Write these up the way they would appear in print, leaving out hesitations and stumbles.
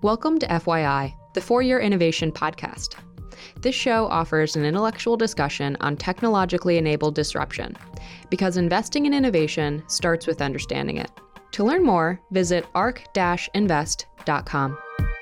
Welcome to FYI, the For-Your Innovation podcast. This show offers an intellectual discussion on technologically enabled disruption, because investing in innovation starts with understanding it. To learn more, visit ark-invest.com.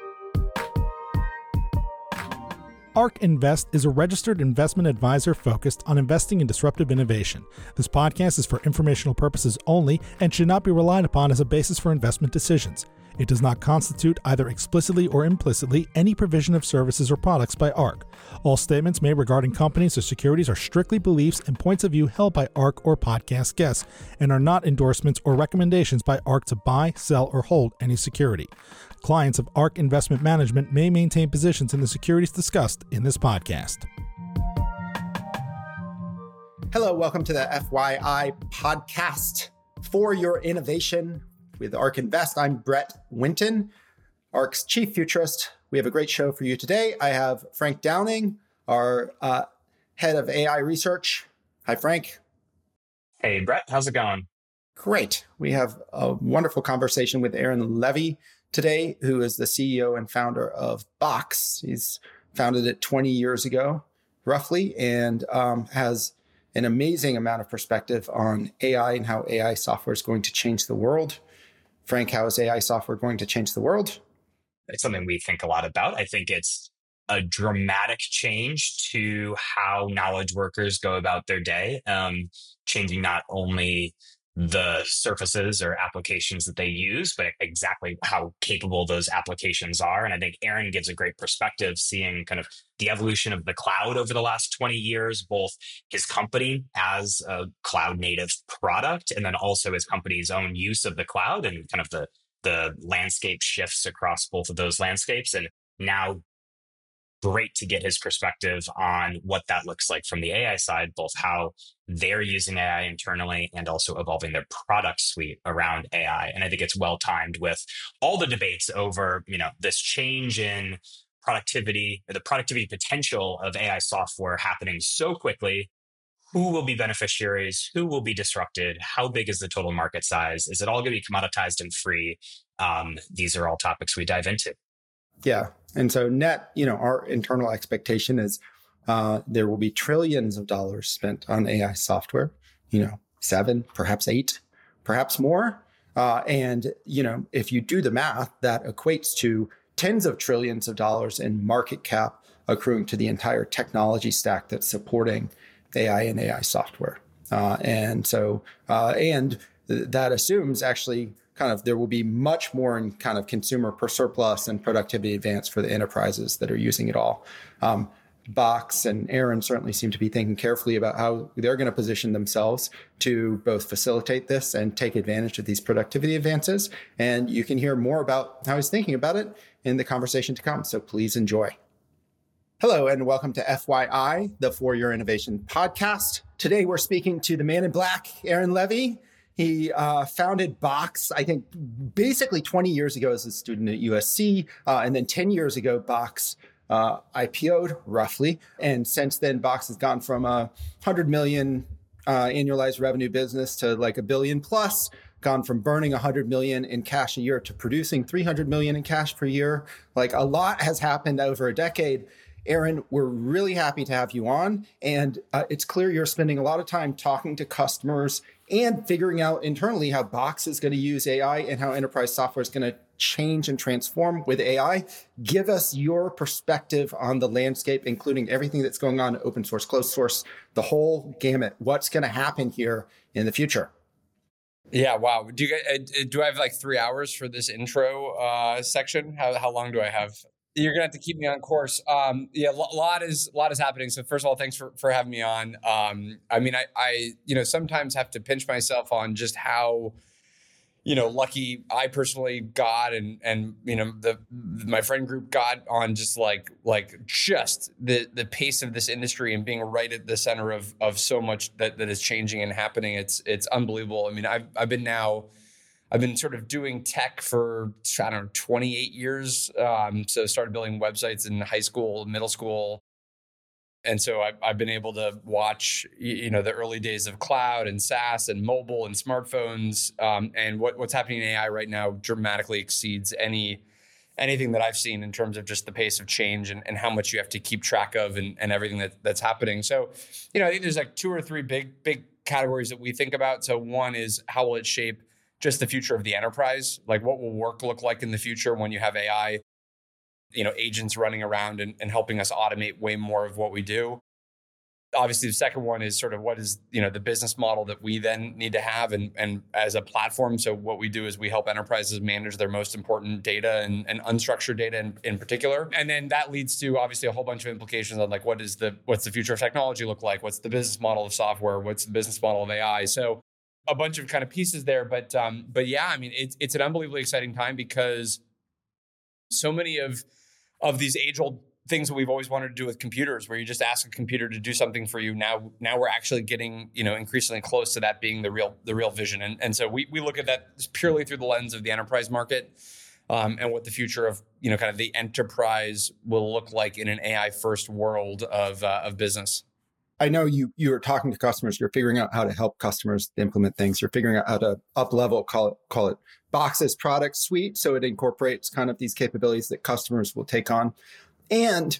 ARK Invest is a registered investment advisor focused on investing in disruptive innovation. This podcast is for informational purposes only and should not be relied upon as a basis for investment decisions. It does not constitute, either explicitly or implicitly, any provision of services or products by ARK. All statements made regarding companies or securities are strictly beliefs and points of view held by ARK or podcast guests and are not endorsements or recommendations by ARK to buy, sell, or hold any security. Clients of ARK Investment Management may maintain positions in the securities discussed in this podcast. Hello, welcome to the FYI podcast for your innovation with ARK Invest. I'm Brett Winton, ARK's chief futurist. We have a great show for you today. I have Frank Downing, our head of AI research. Hi, Frank. Hey, Brett. How's it going? Great. We have a wonderful conversation with Aaron Levie today, who is the CEO and founder of Box. He's founded it 20 years ago, roughly, and has an amazing amount of perspective on AI and how AI software is going to change the world. Frank, how is AI software going to change the world? It's something we think a lot about. I think it's a dramatic change to how knowledge workers go about their day, changing not only the surfaces or applications that they use, but exactly how capable those applications are. And I think Aaron gives a great perspective, seeing kind of the evolution of the cloud over the last 20 years, both his company as a cloud native product, and then also his company's own use of the cloud and kind of the landscape shifts across both of those landscapes. And now great to get his perspective on what that looks like from the AI side, both how they're using AI internally and also evolving their product suite around AI. And I think it's well timed with all the debates over, this change in productivity, or the productivity potential of AI software happening so quickly. Who will be beneficiaries? Who will be disrupted? How big is the total market size? Is it all going to be commoditized and free? These are all topics we dive into. Yeah. And so net, our internal expectation is there will be trillions of dollars spent on AI software, 7, perhaps 8, perhaps more. And if you do the math, that equates to tens of trillions of dollars in market cap accruing to the entire technology stack that's supporting AI and AI software. And that assumes actually kind of there will be much more in kind of consumer per surplus and productivity advance for the enterprises that are using it all. Box and Aaron certainly seem to be thinking carefully about how they're going to position themselves to both facilitate this and take advantage of these productivity advances. And you can hear more about how he's thinking about it in the conversation to come. So please enjoy. Hello, and welcome to FYI, the For Your Innovation podcast. Today, we're speaking to the man in black, Aaron Levie. He founded Box, I think, basically 20 years ago as a student at USC. And then 10 years ago, Box IPO'd roughly. And since then, Box has gone from a 100 million annualized revenue business to like $1 billion plus, gone from burning 100 million in cash a year to producing 300 million in cash per year. Like a lot has happened over a decade. Aaron, we're really happy to have you on. And it's clear you're spending a lot of time talking to customers and figuring out internally how Box is going to use AI and how enterprise software is going to change and transform with AI. Give us your perspective on the landscape, including everything that's going on, open source, closed source, the whole gamut. What's going to happen here in the future? Yeah, wow. Do I have like 3 hours for this intro section? How long do I have? You're gonna have to keep me on course. A lot is happening. So first of all, thanks for having me on. I sometimes have to pinch myself on just how lucky I personally got and my friend group got on just like just the pace of this industry and being right at the center of so much that is changing and happening. It's unbelievable. I mean, I've been sort of doing tech for, 28 years. So started building websites in high school, middle school. And so I've been able to watch, the early days of cloud and SaaS and mobile and smartphones. And what's happening in AI right now dramatically exceeds any anything that I've seen in terms of just the pace of change and how much you have to keep track of and everything that's happening. So, I think there's like two or three big categories that we think about. So one is how will it shape just the future of the enterprise? Like what will work look like in the future when you have AI, agents running around and helping us automate way more of what we do. Obviously, the second one is sort of what is, the business model that we then need to have and as a platform. So what we do is we help enterprises manage their most important data and unstructured data in particular. And then that leads to obviously a whole bunch of implications on like, what's the future of technology look like? What's the business model of software? What's the business model of AI? So a bunch of kind of pieces there. But yeah, I mean, it's an unbelievably exciting time because so many of these age-old things that we've always wanted to do with computers, where you just ask a computer to do something for you. Now we're actually getting, increasingly close to that being the real vision. And so we look at that purely through the lens of the enterprise market, and what the future of, kind of the enterprise will look like in an AI first world of business. I know you are talking to customers, you're figuring out how to help customers implement things. You're figuring out how to up level, call it Box's product suite. So it incorporates kind of these capabilities that customers will take on. And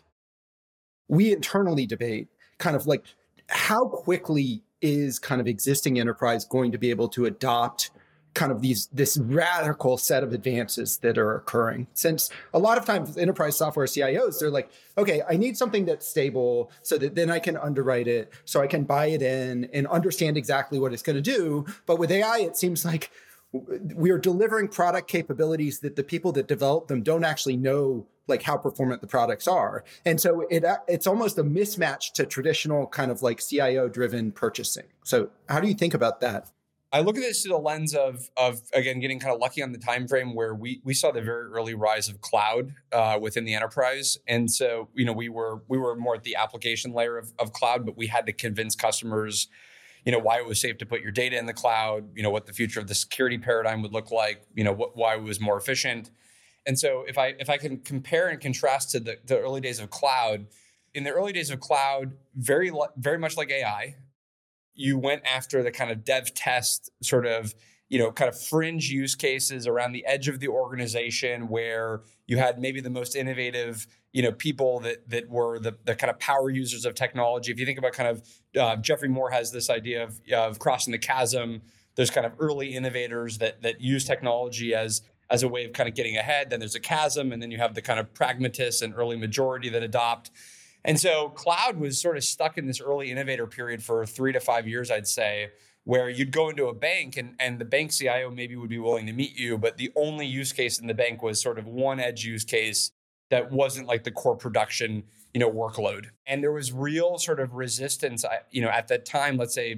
we internally debate kind of like how quickly is kind of existing enterprise going to be able to adopt kind of this radical set of advances that are occurring. Since a lot of times enterprise software CIOs, they're like, okay, I need something that's stable so that then I can underwrite it, so I can buy it in and understand exactly what it's going to do. But with AI, it seems like we are delivering product capabilities that the people that develop them don't actually know like how performant the products are. And so it's almost a mismatch to traditional kind of like CIO driven purchasing. So how do you think about that? I look at this through the lens of again, getting kind of lucky on the time frame where we saw the very early rise of cloud within the enterprise. And so, we were more at the application layer of cloud, but we had to convince customers, why it was safe to put your data in the cloud, what the future of the security paradigm would look like, why it was more efficient. And so if I can compare and contrast to the early days of cloud, in the early days of cloud, very much like AI, you went after the kind of dev test sort of, kind of fringe use cases around the edge of the organization where you had maybe the most innovative, people that were the kind of power users of technology. If you think about kind of, Geoffrey Moore has this idea of crossing the chasm. There's kind of early innovators that use technology as a way of kind of getting ahead. Then there's a chasm, and then you have the kind of pragmatists and early majority that adopt. And so cloud was sort of stuck in this early innovator period for 3 to 5 years, I'd say, where you'd go into a bank and the bank CIO maybe would be willing to meet you, but the only use case in the bank was sort of one edge use case that wasn't like the core production, workload. And there was real sort of resistance, at that time, let's say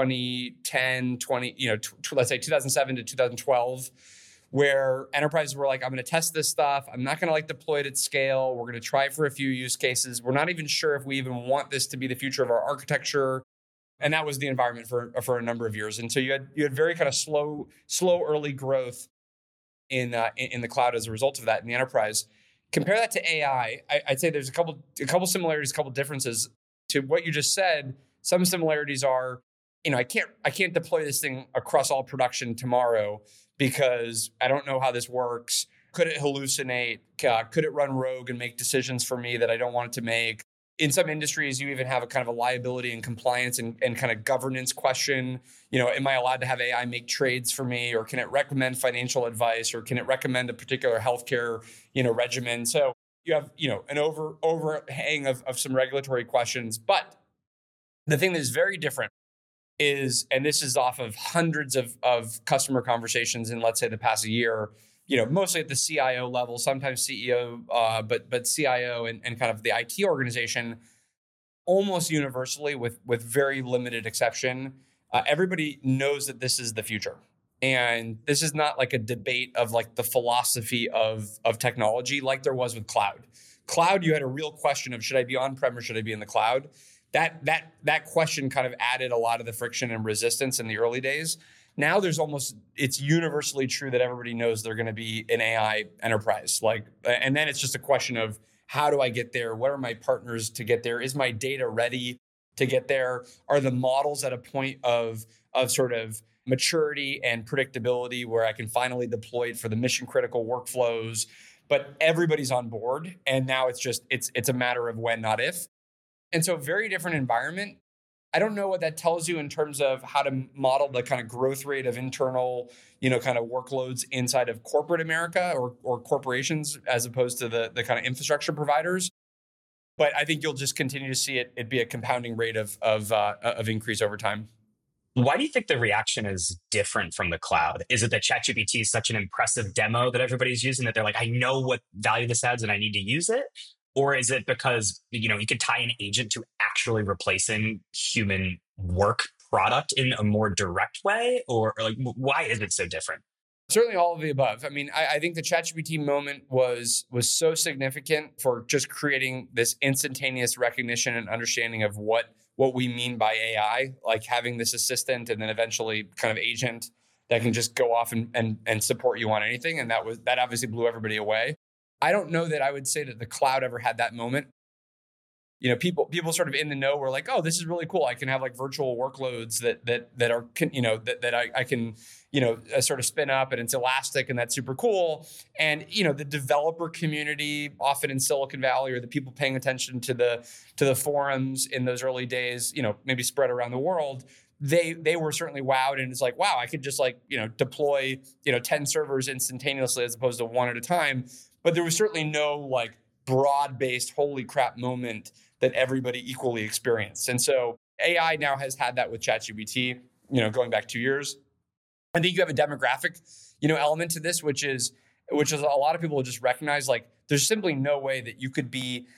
2010, let's say 2007 to 2012, where enterprises were like, I'm going to test this stuff. I'm not going to like deploy it at scale. We're going to try for a few use cases. We're not even sure if we even want this to be the future of our architecture. And that was the environment for a number of years. And so you had very kind of slow early growth in the cloud as a result of that in the enterprise. Compare that to AI. I'd say there's a couple similarities, a couple differences to what you just said. Some similarities are, I can't deploy this thing across all production tomorrow because I don't know how this works. Could it hallucinate? Could it run rogue and make decisions for me that I don't want it to make? In some industries, you even have a kind of a liability and compliance and kind of governance question. Am I allowed to have AI make trades for me, or can it recommend financial advice, or can it recommend a particular healthcare, regimen? So you have, an overhang of some regulatory questions. But the thing that is very different is, and this is off of hundreds of customer conversations in, let's say, the past year, mostly at the CIO level, sometimes CEO, but CIO and kind of the IT organization, almost universally with very limited exception, everybody knows that this is the future. And this is not like a debate of like the philosophy of technology like there was with cloud. Cloud, you had a real question of, should I be on-prem or should I be in the cloud? That question kind of added a lot of the friction and resistance in the early days. Now it's universally true that everybody knows they're going to be an AI enterprise. And then it's just a question of, how do I get there? What are my partners to get there? Is my data ready to get there? Are the models at a point of sort of maturity and predictability where I can finally deploy it for the mission critical workflows? but everybody's on board. And now it's a matter of when, not if. And so very different environment. I don't know what that tells you in terms of how to model the kind of growth rate of internal, kind of workloads inside of corporate America or corporations as opposed to the kind of infrastructure providers. But I think you'll just continue to see it be a compounding rate of increase over time. Why do you think the reaction is different from the cloud? Is it that ChatGPT is such an impressive demo that everybody's using that they're like, I know what value this adds and I need to use it? Or is it because, you could tie an agent to actually replacing human work product in a more direct way? Or like, why is it so different? Certainly all of the above. I mean, I think the ChatGPT moment was so significant for just creating this instantaneous recognition and understanding of what we mean by AI, like having this assistant and then eventually kind of agent that can just go off and support you on anything. And that obviously blew everybody away. I don't know that I would say that the cloud ever had that moment. People sort of in the know were like, oh, this is really cool. I can have like virtual workloads that are, that I can, sort of spin up and it's elastic and that's super cool. And, the developer community often in Silicon Valley or the people paying attention to the forums in those early days, maybe spread around the world, they were certainly wowed. And it's like, wow, I could just deploy, 10 servers instantaneously as opposed to one at a time. But there was certainly no like broad-based holy crap moment that everybody equally experienced. And so AI now has had that with ChatGPT, going back 2 years. I think you have a demographic, element to this, which is a lot of people will just recognize like there's simply no way that you could be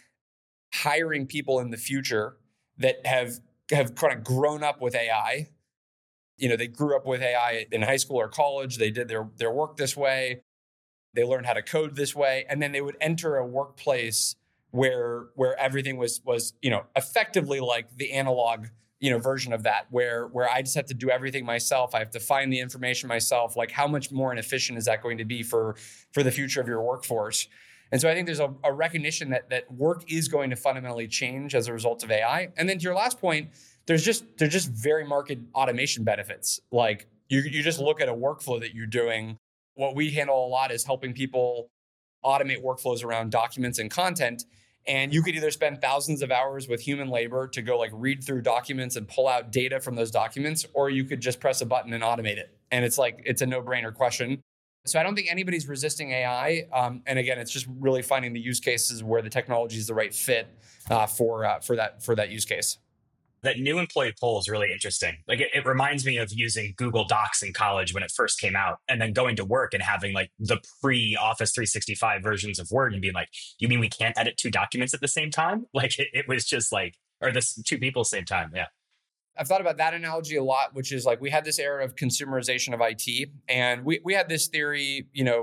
hiring people in the future that have kind of grown up with AI. They grew up with AI in high school or college. They did their work this way. They learned how to code this way, and then they would enter a workplace where everything was effectively like the analog version of that, where I just have to do everything myself. I have to find the information myself. Like, how much more inefficient is that going to be for the future of your workforce? And so I think there's a recognition that work is going to fundamentally change as a result of AI. And then to your last point, there's just very marked automation benefits. Like you just look at a workflow that you're doing. What we handle a lot is helping people automate workflows around documents and content. And you could either spend thousands of hours with human labor to go like read through documents and pull out data from those documents, or you could just press a button and automate it. And it's a no-brainer question. So I don't think anybody's resisting AI. And again, it's just really finding the use cases where the technology is the right fit for that use case. That new employee poll is really interesting. Like it reminds me of using Google Docs in college when it first came out, and then going to work and having like the pre-Office 365 versions of Word and being like, you mean we can't edit two documents at the same time? Like it was just like, or this two people same time. Yeah. I've thought about that analogy a lot, which is like we had this era of consumerization of IT, and we had this theory,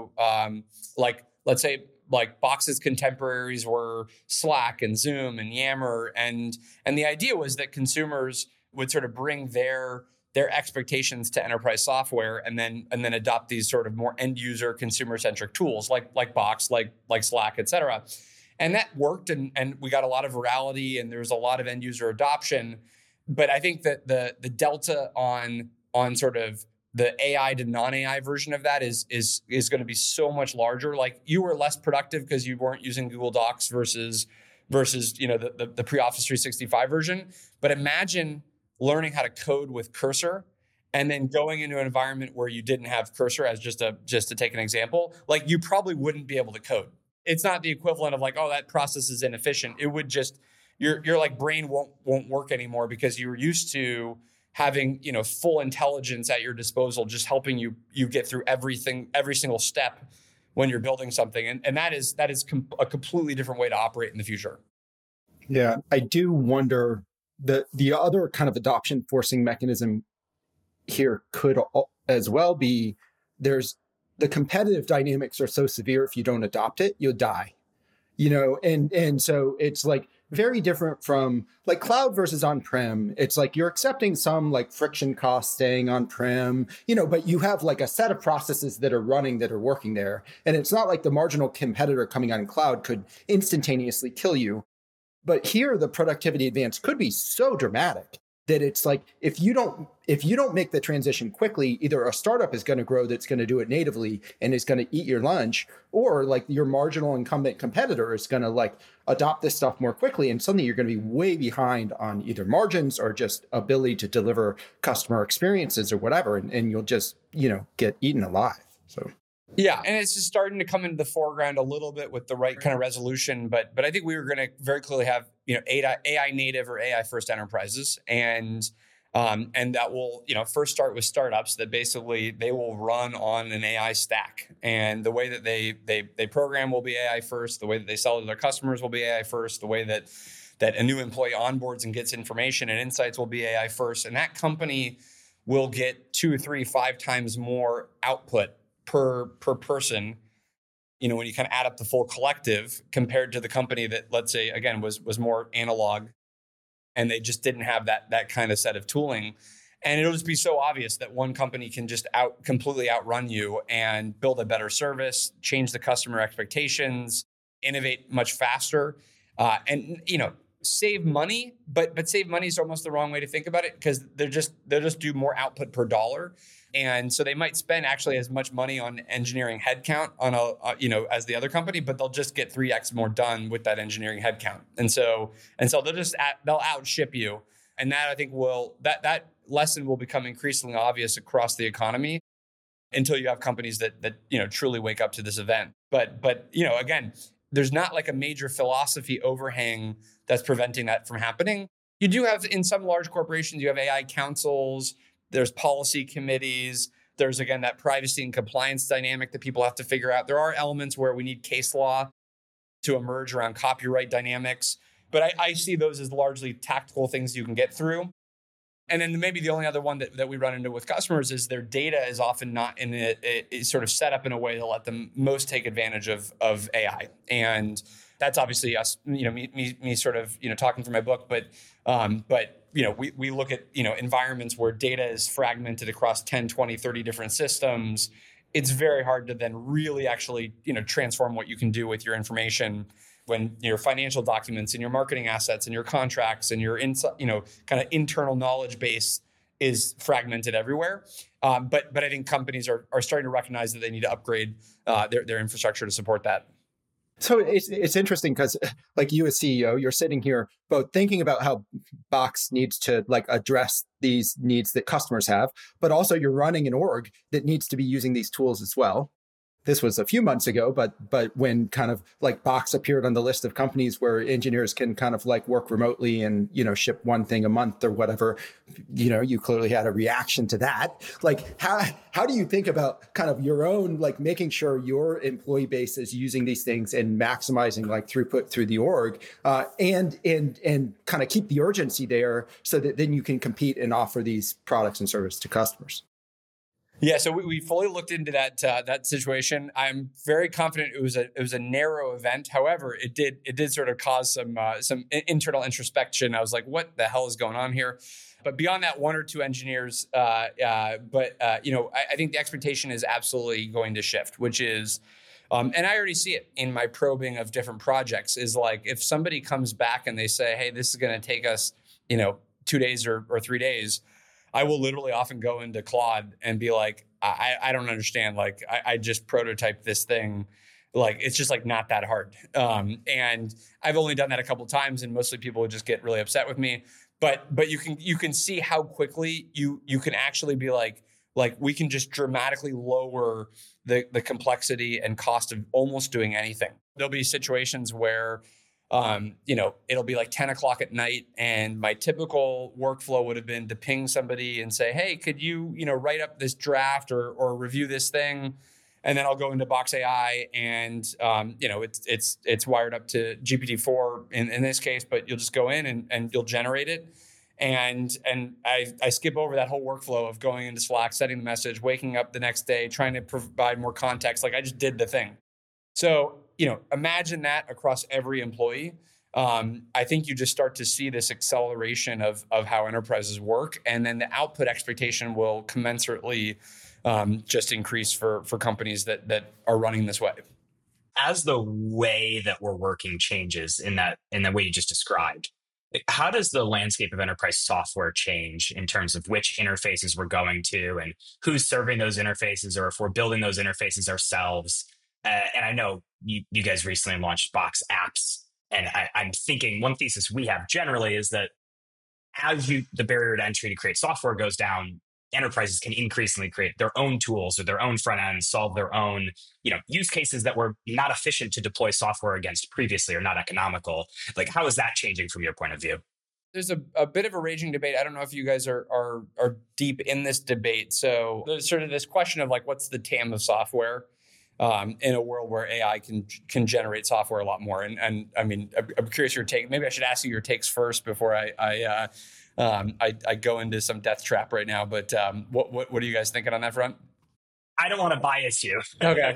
like let's say like Box's contemporaries were Slack and Zoom and Yammer, and the idea was that consumers would sort of bring their expectations to enterprise software and then adopt these sort of more end user consumer centric tools like Box, like Slack, et cetera. And that worked, and we got a lot of virality, and there was a lot of end user adoption. But I think that the delta on sort of the AI to non-AI version of that is going to be so much larger. Like you were less productive because you weren't using Google Docs versus the pre-Office 365 version. But imagine learning how to code with Cursor and then going into an environment where you didn't have Cursor, as just to take an example. Like you probably wouldn't be able to code. It's not the equivalent of like, oh, that process is inefficient. It would just your like brain won't work anymore because you were used to having full intelligence at your disposal, just helping you get through every single step when you're building something, and that is a completely different way to operate in the future. Yeah, I do wonder the other kind of adoption forcing mechanism here could as well be there's the competitive dynamics are so severe if you don't adopt it, you'll die. And so it's like very different from like cloud versus on-prem. It's like you're accepting some like friction costs staying on-prem, but you have like a set of processes that are running that are working there. And it's not like the marginal competitor coming out in cloud could instantaneously kill you. But here, the productivity advance could be so dramatic that it's like, if you don't make the transition quickly, either a startup is going to grow that's going to do it natively and is going to eat your lunch, or like your marginal incumbent competitor is going to like adopt this stuff more quickly. And suddenly you're going to be way behind on either margins or just ability to deliver customer experiences or whatever. And you'll just, get eaten alive. So. Yeah, and it's just starting to come into the foreground a little bit with the right kind of resolution. But I think we were going to very clearly have AI native or AI first enterprises, and that will first start with startups that basically they will run on an AI stack, and the way that they program will be AI first. The way that they sell to their customers will be AI first. The way that a new employee onboards and gets information and insights will be AI first, and that company will get 2, 3, 5 times more output per person, when you kind of add up the full collective compared to the company that, let's say, again, was more analog and they just didn't have that kind of set of tooling. And it'll just be so obvious that one company can just completely outrun you and build a better service, change the customer expectations, innovate much faster, and save money. But save money is almost the wrong way to think about it, because they'll just do more output per dollar. And so they might spend actually as much money on engineering headcount as the other company, but they'll just get 3x more done with that engineering headcount. And so they'll outship you. And that, I think, that lesson will become increasingly obvious across the economy until you have companies that truly wake up to this event. But again, there's not like a major philosophy overhang that's preventing that from happening. You do have, in some large corporations, you have AI councils. There's policy committees. There's, again, that privacy and compliance dynamic that people have to figure out. There are elements where we need case law to emerge around copyright dynamics. But I see those as largely tactical things you can get through. And then maybe the only other one that we run into with customers is their data is often not in it's sort of set up in a way to let them most take advantage of AI. And that's obviously us, me sort of, talking through my book, but we look at, environments where data is fragmented across 10, 20, 30 different systems. It's very hard to then really actually, transform what you can do with your information when your financial documents and your marketing assets and your contracts and your kind of internal knowledge base is fragmented everywhere. But I think companies are starting to recognize that they need to upgrade their infrastructure to support that. So it's interesting because, like, you as CEO, you're sitting here both thinking about how Box needs to like address these needs that customers have, but also you're running an org that needs to be using these tools as well. This was a few months ago, but when kind of like Box appeared on the list of companies where engineers can kind of like work remotely and, ship one thing a month or whatever, you clearly had a reaction to that. Like, how do you think about kind of your own, like making sure your employee base is using these things and maximizing like throughput through the org, and kind of keep the urgency there so that then you can compete and offer these products and services to customers? Yeah, so we fully looked into that situation. I'm very confident it was a narrow event. However, it did sort of cause some internal introspection. I was like, what the hell is going on here? But beyond that, 1 or 2 engineers. I think the expectation is absolutely going to shift, which is, and I already see it in my probing of different projects. Is like if somebody comes back and they say, hey, this is going to take us 2 days or 3 days. I will literally often go into Claude and be like, I don't understand. Like, I just prototyped this thing. Like, it's just like not that hard. And I've only done that a couple of times, and mostly people would just get really upset with me. But you can see how quickly you can actually be like we can just dramatically lower the complexity and cost of almost doing anything. There'll be situations where it'll be like 10 o'clock at night, and my typical workflow would have been to ping somebody and say, hey, could you, write up this draft or review this thing? And then I'll go into Box AI and, it's wired up to GPT-4 in this case, but you'll just go in and you'll generate it. And I skip over that whole workflow of going into Slack, setting the message, waking up the next day, trying to provide more context. Like, I just did the thing. So, imagine that across every employee. I think you just start to see this acceleration of how enterprises work, and then the output expectation will commensurately just increase for companies that are running this way. As the way that we're working changes in the way you just described, How does the landscape of enterprise software change in terms of which interfaces we're going to and who's serving those interfaces, or if we're building those interfaces ourselves? And I know you guys recently launched Box Apps, and I'm thinking one thesis we have generally is that as the barrier to entry to create software goes down, enterprises can increasingly create their own tools or their own front ends, solve their own, use cases that were not efficient to deploy software against previously or not economical. Like, how is that changing from your point of view? There's a bit of a raging debate. I don't know if you guys are deep in this debate. So there's sort of this question of like, what's the TAM of software in a world where AI can generate software a lot more? And I mean, I'm curious your take. Maybe I should ask you your takes first before I go into some death trap right now. But what are you guys thinking on that front? I don't want to bias you. Okay.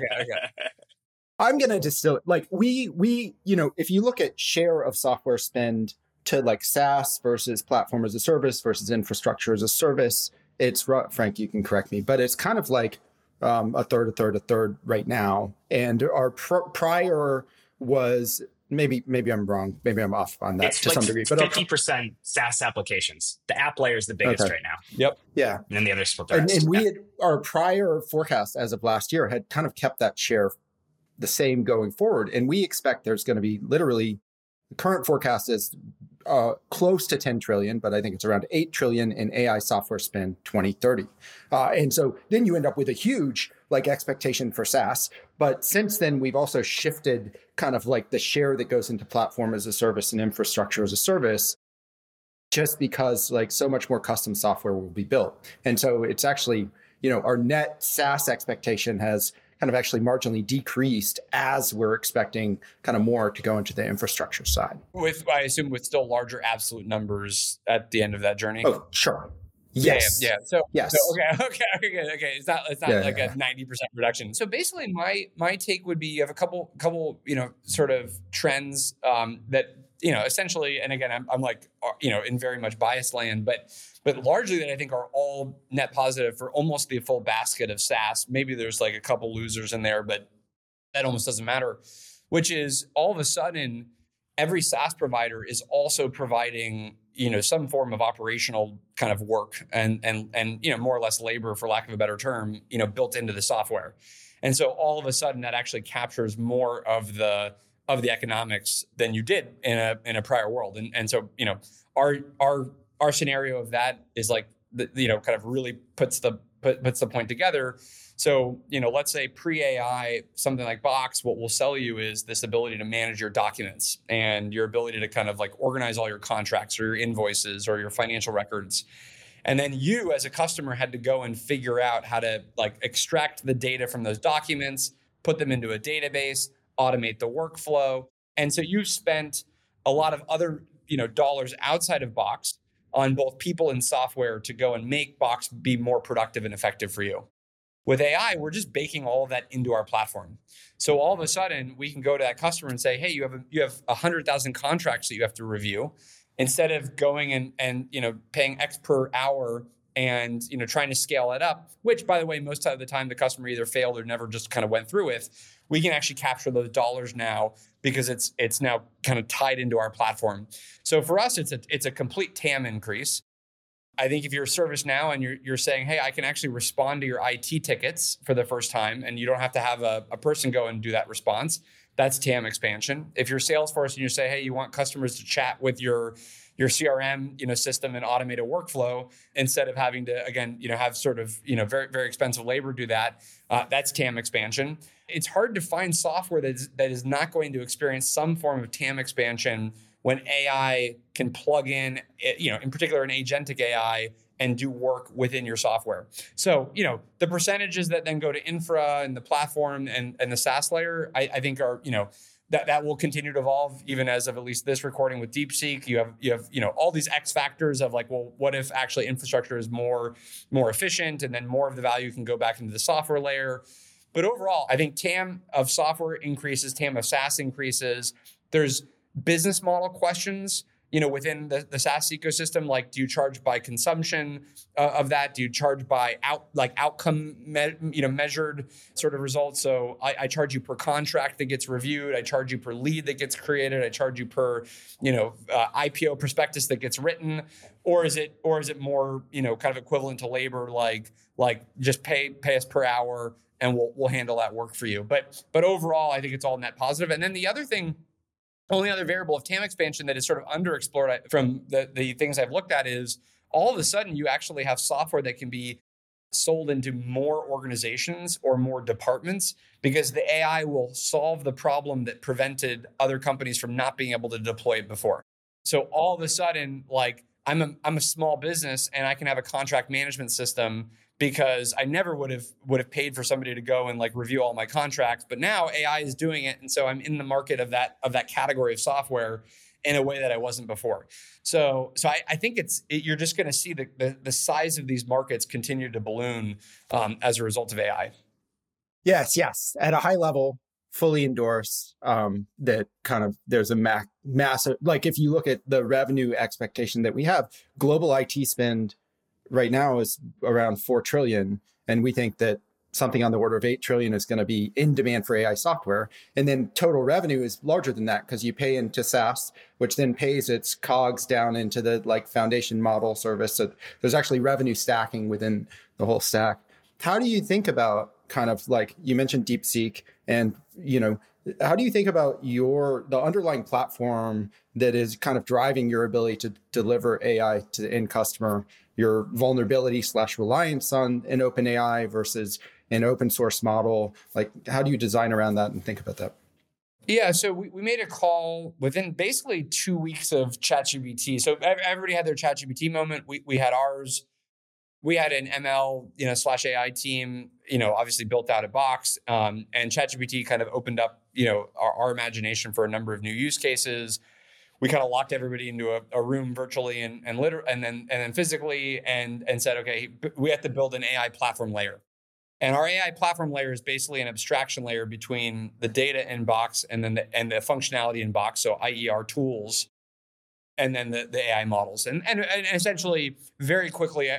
I'm going to distill it. Like we, if you look at share of software spend to like SaaS versus platform as a service versus infrastructure as a service, it's, Frank, you can correct me, but it's kind of like a third right now. And our prior was maybe I'm wrong. Maybe I'm off on that it's to like some degree. But 50% SaaS applications. The app layer is the biggest right now. Yep. Yeah. And then the other split. And we had our prior forecast as of last year had kind of kept that share the same going forward. And we expect there's going to be literally, the current forecast is close to 10 trillion, but I think it's around 8 trillion in AI software spend 2030. And so then you end up with a huge like expectation for SaaS. But since then, we've also shifted kind of like the share that goes into platform as a service and infrastructure as a service, just because like so much more custom software will be built. And so it's actually, our net SaaS expectation has kind of actually marginally decreased as we're expecting kind of more to go into the infrastructure side. I assume with still larger absolute numbers at the end of that journey. Oh, sure. Yes. Yeah. So, yes. So, okay. It's not like a 90% reduction. So basically my take would be you have a couple, sort of trends that, essentially, and again, I'm like, in very much biased land, but largely that I think are all net positive for almost the full basket of SaaS. Maybe there's like a couple losers in there, but that almost doesn't matter, which is all of a sudden every SaaS provider is also providing, some form of operational kind of work and more or less labor, for lack of a better term, built into the software. And so all of a sudden that actually captures more of the economics than you did in a prior world. And so, our scenario of that is like, kind of really puts the point together. So, let's say pre-AI, something like Box, what we'll sell you is this ability to manage your documents and your ability to kind of like organize all your contracts or your invoices or your financial records. And then you as a customer had to go and figure out how to like extract the data from those documents, put them into a database, automate the workflow. And so you've spent a lot of other, dollars outside of Box on both people and software to go and make Box be more productive and effective for you. With AI, we're just baking all of that into our platform. So all of a sudden, we can go to that customer and say, "Hey, you have 100,000 contracts that you have to review." Instead of going and paying X per hour and trying to scale it up, which by the way, most of the time the customer either failed or never just kind of went through with, we can actually capture those dollars now because it's now kind of tied into our platform. So for us, it's a complete TAM increase. I think if you're ServiceNow and you're saying, hey, I can actually respond to your IT tickets for the first time, and you don't have to have a person go and do that response, that's TAM expansion. If you're Salesforce and you say, hey, you want customers to chat with your CRM system and automate a workflow instead of having to, again, have sort of very, very expensive labor do that, that's TAM expansion. It's hard to find software that is not going to experience some form of TAM expansion when AI can plug in, in particular an agentic AI, and do work within your software. So, the percentages that then go to infra and the platform and the SaaS layer, I think are, that will continue to evolve even as of at least this recording with DeepSeek. You have all these X factors of like, well, what if actually infrastructure is more efficient, and then more of the value can go back into the software layer. But overall, I think TAM of software increases, TAM of SaaS increases. There's business model questions within the SaaS ecosystem? Like, do you charge by consumption of that? Do you charge by outcome measured sort of results? So I charge you per contract that gets reviewed. I charge you per lead that gets created. I charge you per IPO prospectus that gets written, or is it more kind of equivalent to labor, like just pay us per hour and we'll handle that work for you. But overall, I think it's all net positive. And then the only other variable of TAM expansion that is sort of underexplored from the things I've looked at is all of a sudden you actually have software that can be sold into more organizations or more departments, because the AI will solve the problem that prevented other companies from not being able to deploy it before. So all of a sudden, like I'm a small business and I can have a contract management system because I never would have paid for somebody to go and like review all my contracts, but now AI is doing it, and so I'm in the market of that category of software in a way that I wasn't before. So I think you're just going to see the size of these markets continue to balloon as a result of AI. Yes. At a high level, fully endorse that kind of there's a massive, like if you look at the revenue expectation that we have, global IT spend right now is around 4 trillion. And we think that something on the order of 8 trillion is going to be in demand for AI software. And then total revenue is larger than that because you pay into SaaS, which then pays its COGS down into the like foundation model service. So there's actually revenue stacking within the whole stack. How do you think about kind of like, you mentioned DeepSeek, and, how do you think about the underlying platform that is kind of driving your ability to deliver AI to the end customer, your vulnerability / reliance on an open AI versus an open source model? Like, how do you design around that and think about that? Yeah, so we made a call within basically 2 weeks of ChatGPT. So everybody had their ChatGPT moment. We had ours. We had an ML, / AI team, obviously built out of Box, and ChatGPT kind of opened up, our imagination for a number of new use cases. We kind of locked everybody into a room virtually and then physically and said, okay, we have to build an AI platform layer. And our AI platform layer is basically an abstraction layer between the data in Box and then the functionality in Box, so i.e. our tools, and then the AI models. And essentially, very quickly,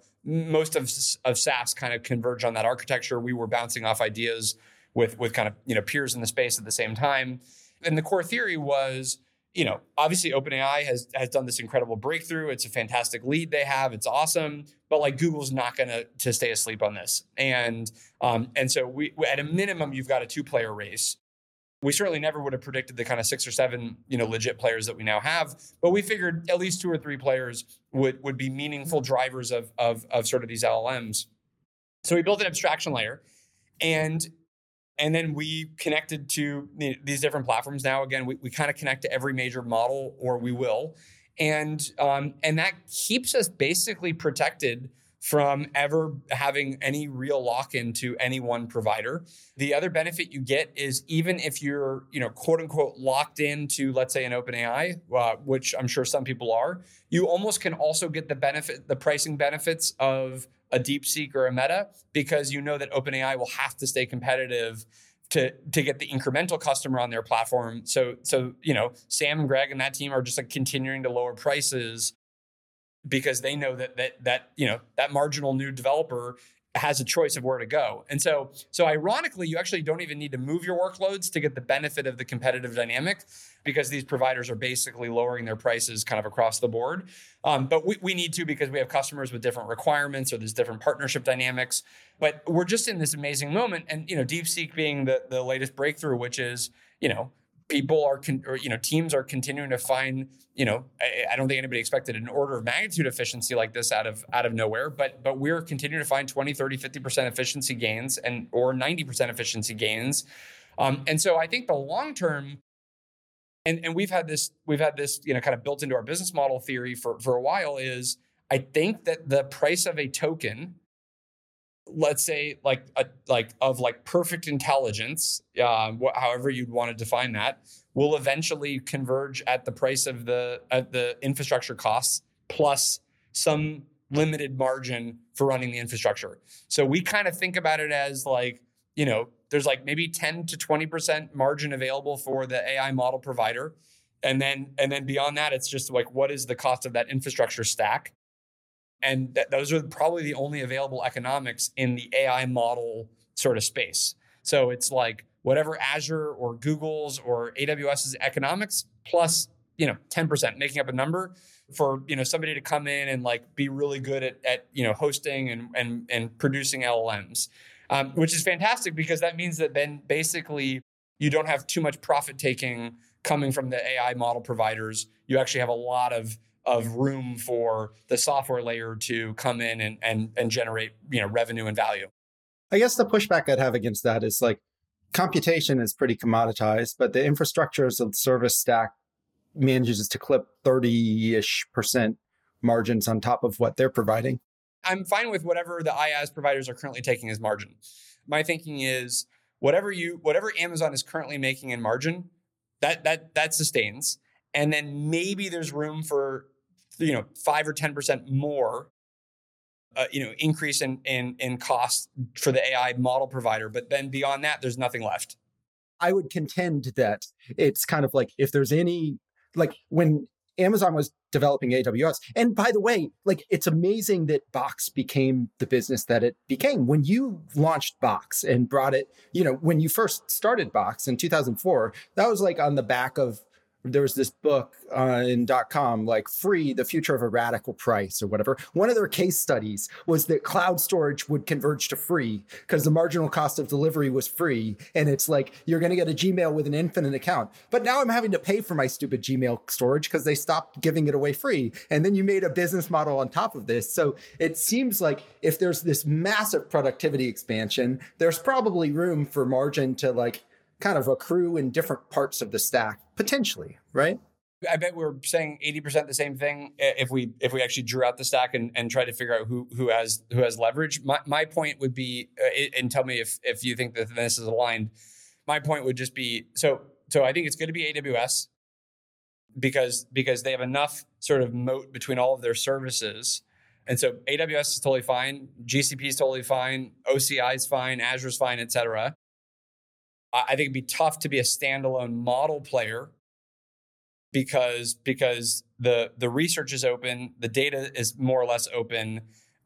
most of SaaS kind of converge on that architecture. We were bouncing off ideas with kind of, peers in the space at the same time. And the core theory was, obviously OpenAI has done this incredible breakthrough. It's a fantastic lead they have. It's awesome. But like Google's not going to stay asleep on this. And so we at a minimum, you've got a 2-player race. We certainly never would have predicted the kind of 6 or 7, legit players that we now have, but we figured at least 2 or 3 players would be meaningful drivers of sort of these LLMs. So we built an abstraction layer, and then we connected to these different platforms. Now, again, we kind of connect to every major model, or we will, and that keeps us basically protected from ever having any real lock-in to any one provider. The other benefit you get is even if you're, quote unquote, locked into, let's say, an OpenAI, which I'm sure some people are, you almost can also get the pricing benefits of a DeepSeek or a Meta, because you know that OpenAI will have to stay competitive to get the incremental customer on their platform. So Sam and Greg and that team are just like continuing to lower prices, because they know that marginal new developer has a choice of where to go. And so ironically, you actually don't even need to move your workloads to get the benefit of the competitive dynamic, because these providers are basically lowering their prices kind of across the board. But we need to, because we have customers with different requirements, or there's different partnership dynamics. But we're just in this amazing moment. And, DeepSeek being the latest breakthrough, which is, people are, teams are continuing to find, I don't think anybody expected an order of magnitude efficiency like this out of nowhere, but we're continuing to find 20, 30, 50% efficiency gains or 90% efficiency gains. And so I think the long term, and we've had this, kind of built into our business model theory for a while, is I think that the price of a token, let's say of perfect intelligence, however you'd want to define that, will eventually converge at the price of the infrastructure costs plus some limited margin for running the infrastructure. So we kind of think about it as there's maybe 10 to 20% margin available for the AI model provider. And then beyond that, it's just like, what is the cost of that infrastructure stack? And those are probably the only available economics in the AI model sort of space. So it's like whatever Azure or Google's or AWS's economics plus, 10%, making up a number for, somebody to come in and like be really good at hosting and producing LLMs, which is fantastic because that means that then basically you don't have too much profit taking coming from the AI model providers. You actually have a lot of room for the software layer to come in and generate, revenue and value. I guess the pushback I'd have against that is like computation is pretty commoditized, but the infrastructure as a service stack manages to clip 30-ish% margins on top of what they're providing. I'm fine with whatever the IaaS providers are currently taking as margin. My thinking is whatever Amazon is currently making in margin, that sustains. And then maybe there's room for 5 or 10% more increase in cost for the AI model provider. But then beyond that, there's nothing left. I would contend that it's kind of like if there's any, like when Amazon was developing AWS, and by the way, like it's amazing that Box became the business that it became. When you launched Box and brought it, when you first started Box in 2004, that was like on the back of, there was this book in .com, like Free, The Future of a Radical Price or whatever. One of their case studies was that cloud storage would converge to free because the marginal cost of delivery was free. And it's like, you're going to get a Gmail with an infinite account. But now I'm having to pay for my stupid Gmail storage because they stopped giving it away free. And then you made a business model on top of this. So it seems like if there's this massive productivity expansion, there's probably room for margin to like kind of accrue in different parts of the stack, potentially, right? I bet we're saying 80% the same thing if we actually drew out the stack and try to figure out who has leverage. My point would be, and tell me if you think that this is aligned. My point would just be, so I think it's going to be AWS because they have enough sort of moat between all of their services. And so AWS is totally fine, GCP is totally fine, OCI is fine, Azure's fine, et cetera. I think it'd be tough to be a standalone model player because the research is open, the data is more or less open,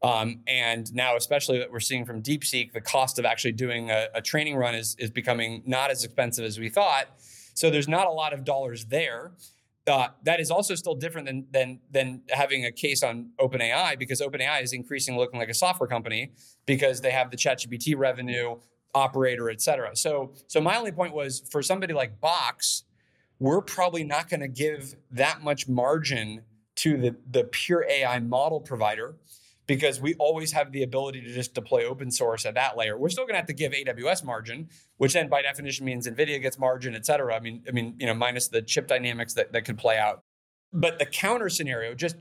and now especially that we're seeing from DeepSeek, the cost of actually doing a training run is becoming not as expensive as we thought. So there's not a lot of dollars there. That is also still different than having a case on OpenAI because OpenAI is increasingly looking like a software company because they have the ChatGPT revenue, operator, et cetera. So my only point was for somebody like Box, we're probably not going to give that much margin to the pure AI model provider because we always have the ability to just deploy open source at that layer. We're still going to have to give AWS margin, which then by definition means NVIDIA gets margin, et cetera. I mean, minus the chip dynamics that could play out. But the counter scenario, just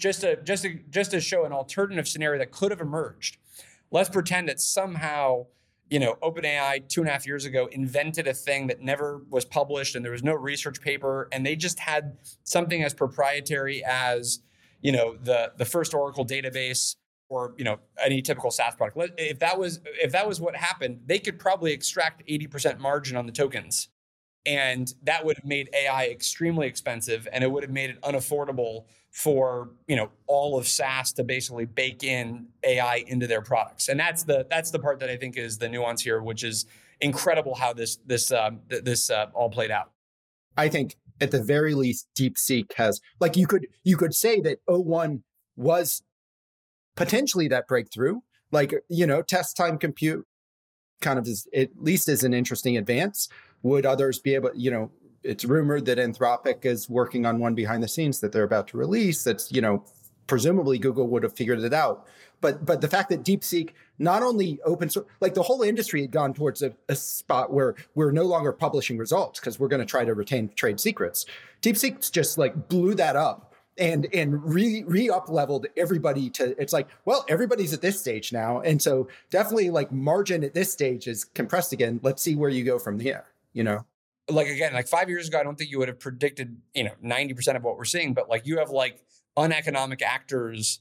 to show an alternative scenario that could have emerged, let's pretend that somehow OpenAI 2.5 years ago invented a thing that never was published and there was no research paper and they just had something as proprietary as, the first Oracle database or, any typical SaaS product. If that was what happened, they could probably extract 80% margin on the tokens. And that would have made AI extremely expensive and it would have made it unaffordable for, all of SaaS to basically bake in AI into their products. And that's the part that I think is the nuance here, which is incredible how this all played out. I think at the very least, DeepSeek has, like you could say that O1 was potentially that breakthrough, like, test time compute kind of is, at least is an interesting advance. Would others be able, it's rumored that Anthropic is working on one behind the scenes that they're about to release. That's, presumably Google would have figured it out. But the fact that DeepSeek not only open source, like the whole industry had gone towards a spot where we're no longer publishing results because we're going to try to retain trade secrets. DeepSeek just like blew that up and re-up leveled everybody to, it's like, well, everybody's at this stage now. And so definitely like margin at this stage is compressed again. Let's see where you go from here, Like, again, like 5 years ago, I don't think you would have predicted, 90% of what we're seeing, but like you have like uneconomic actors,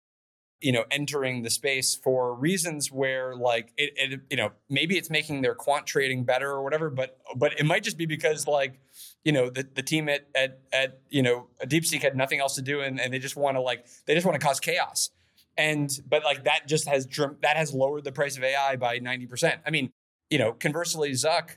entering the space for reasons where like it maybe it's making their quant trading better or whatever, but it might just be because like the team at DeepSeek had nothing else to do, and they just want to cause chaos. But that just has lowered the price of AI by 90%. I mean, conversely, Zuck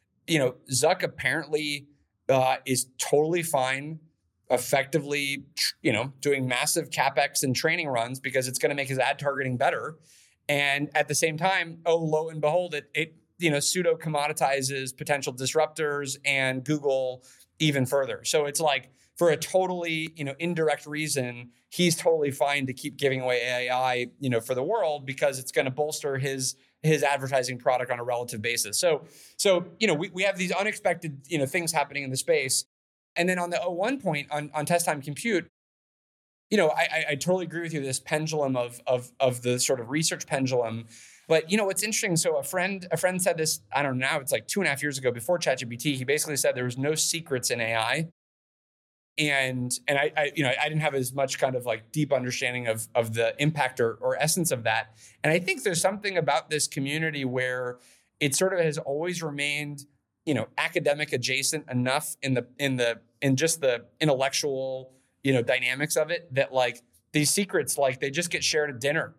apparently is totally fine, effectively, doing massive CapEx and training runs because it's going to make his ad targeting better. And at the same time, lo and behold, it pseudo commoditizes potential disruptors and Google even further. So it's like, for a totally, indirect reason, he's totally fine to keep giving away AI, for the world because it's going to bolster his advertising product on a relative basis. So we have these unexpected, things happening in the space. And then on the O1 point on test time compute, I totally agree with you. This pendulum of the sort of research pendulum. But what's interesting? So a friend said this. I don't know. Now it's like 2.5 years ago, before ChatGPT. He basically said there was no secrets in AI, and I didn't have as much kind of like deep understanding of the impact or essence of that. And I think there's something about this community where it sort of has always remained, academic adjacent enough in just the intellectual, dynamics of it, that like these secrets, like they just get shared at dinner.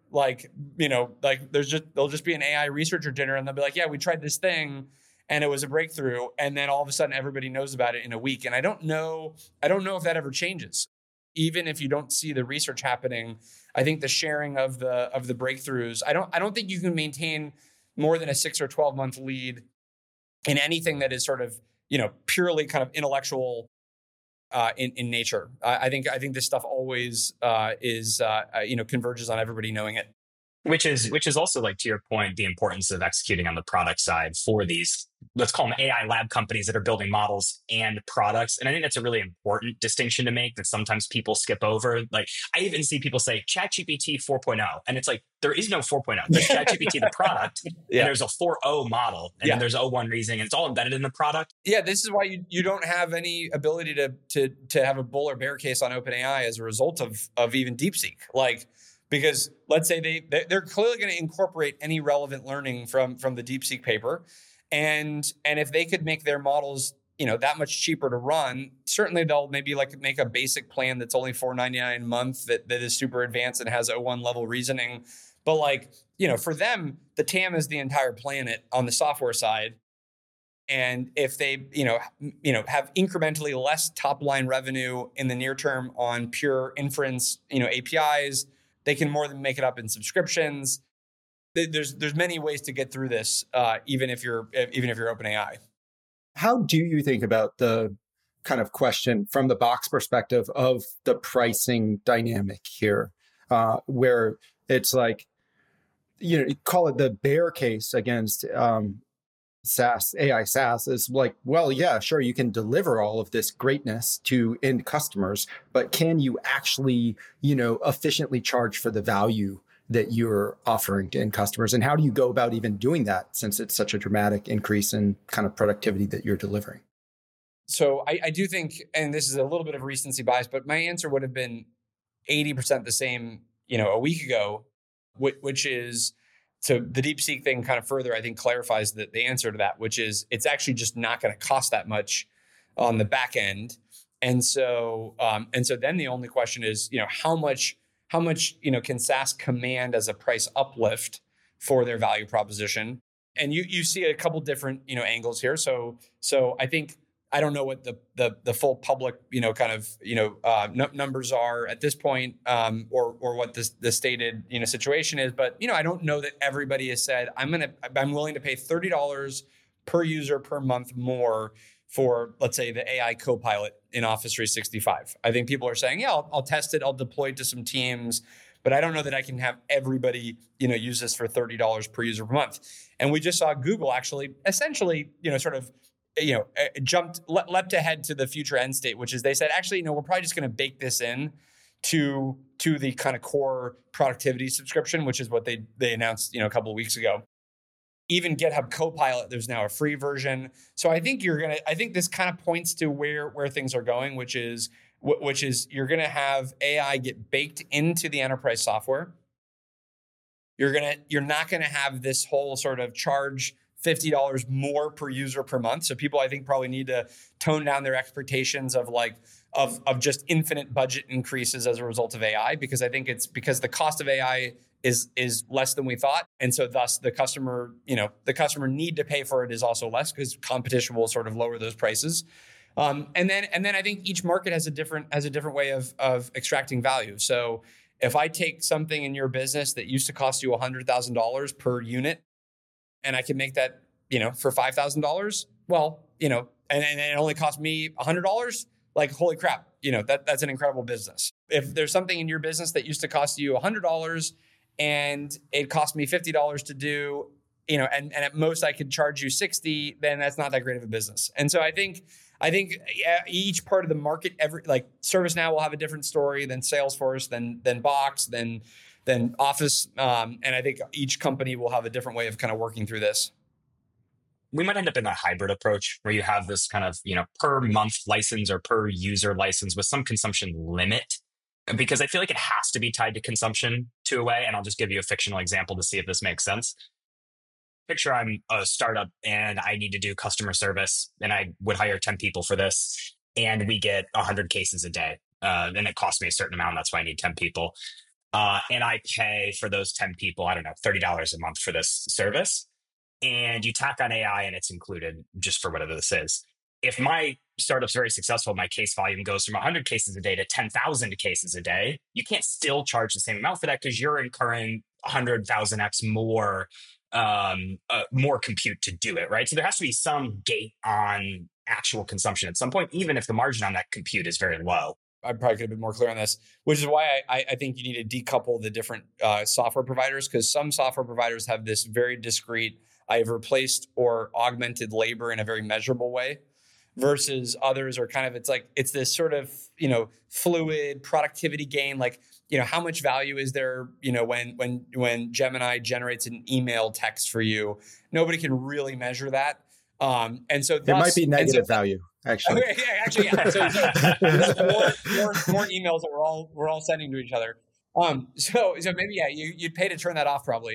There'll just be an AI researcher dinner and they'll be like, yeah, we tried this thing and it was a breakthrough. And then all of a sudden everybody knows about it in a week. And I don't know if that ever changes. Even if you don't see the research happening, I think the sharing of the breakthroughs, I don't think you can maintain more than a 6 or 12 month lead in anything that is sort of, purely kind of intellectual in nature. I think this stuff always converges on everybody knowing it. Which is also, like, to your point, the importance of executing on the product side for these, let's call them AI lab companies that are building models and products. And I think that's a really important distinction to make that sometimes people skip over. Like, I even see people say ChatGPT 4.0, and it's like, there is no 4.0. There's ChatGPT, the product, and there's a 4.0 model, and then there's O1 reasoning, and it's all embedded in the product. Yeah, this is why you don't have any ability to have a bull or bear case on OpenAI as a result of even DeepSeek. Like, because let's say they're clearly going to incorporate any relevant learning from the DeepSeek paper, and if they could make their models that much cheaper to run, certainly they'll maybe make a basic plan that's only $4.99 a month that is super advanced and has O1 level reasoning. But for them, the TAM is the entire planet on the software side. And if they have incrementally less top line revenue in the near term on pure inference APIs, they can more than make it up in subscriptions. There's many ways to get through this, even if you're OpenAI. How do you think about the kind of question from the Box perspective of the pricing dynamic here, where it's like, call it the bear case against AI SaaS is like, well, yeah, sure, you can deliver all of this greatness to end customers, but can you actually, efficiently charge for the value that you're offering to end customers? And how do you go about even doing that, since it's such a dramatic increase in kind of productivity that you're delivering? So I do think, and this is a little bit of recency bias, but my answer would have been 80% the same, a week ago, which is, so the DeepSeek thing kind of further, I think, clarifies the answer to that, which is it's actually just not going to cost that much on the back end. And so then the only question is, how much can SaaS command as a price uplift for their value proposition? And you see a couple different, angles here. So I think, I don't know what the full public, numbers are at this point, or what the stated, situation is. But, I don't know that everybody has said, I'm willing to pay $30 per user per month more for, let's say, the AI Copilot in Office 365. I think people are saying, yeah, I'll test it. I'll deploy it to some teams, but I don't know that I can have everybody, use this for $30 per user per month. And we just saw Google actually essentially, leapt ahead to the future end state, which is they said, actually, we're probably just going to bake this in to the kind of core productivity subscription, which is what they announced, a couple of weeks ago. Even GitHub Copilot, there's now a free version. So I think I think this kind of points to where things are going, which is you're going to have AI get baked into the enterprise software. You're not going to have this whole sort of charge $50 more per user per month. So people, I think, probably need to tone down their expectations of just infinite budget increases as a result of AI, because I think it's because the cost of AI is less than we thought. And so thus the customer need to pay for it is also less, because competition will sort of lower those prices. And then I think each market has a different way of extracting value. So if I take something in your business that used to cost you $100,000 per unit, and I can make that, for $5,000, well, and it only cost me $100, like, holy crap, that's an incredible business. If there's something in your business that used to cost you $100 and it cost me $50 to do, and at most I could charge you $60, then that's not that great of a business. And so I think each part of the market, ServiceNow will have a different story than Salesforce, than Box, than Office, and I think each company will have a different way of kind of working through this. We might end up in a hybrid approach where you have this kind of, per month license or per user license with some consumption limit, because I feel like it has to be tied to consumption to a way. And I'll just give you a fictional example to see if this makes sense. Picture I'm a startup and I need to do customer service, and I would hire 10 people for this, and we get 100 cases a day. And it costs me a certain amount. That's why I need 10 people. And I pay for those 10 people, I don't know, $30 a month for this service. And you tack on AI and it's included just for whatever this is. If my startup's very successful, my case volume goes from 100 cases a day to 10,000 cases a day, you can't still charge the same amount for that, because you're incurring 100,000x more compute to do it, right? So there has to be some gate on actual consumption at some point, even if the margin on that compute is very low. I probably could have been more clear on this, which is why I think you need to decouple the different software providers, because some software providers have this very discrete, I have replaced or augmented labor in a very measurable way, versus others are kind of, it's this sort of, fluid productivity gain. Like, how much value is there, when Gemini generates an email text for you? Nobody can really measure that. And so there might be negative value, actually. Okay, yeah, actually, yeah. So more emails that we're all sending to each other. So maybe, yeah, you'd pay to turn that off probably.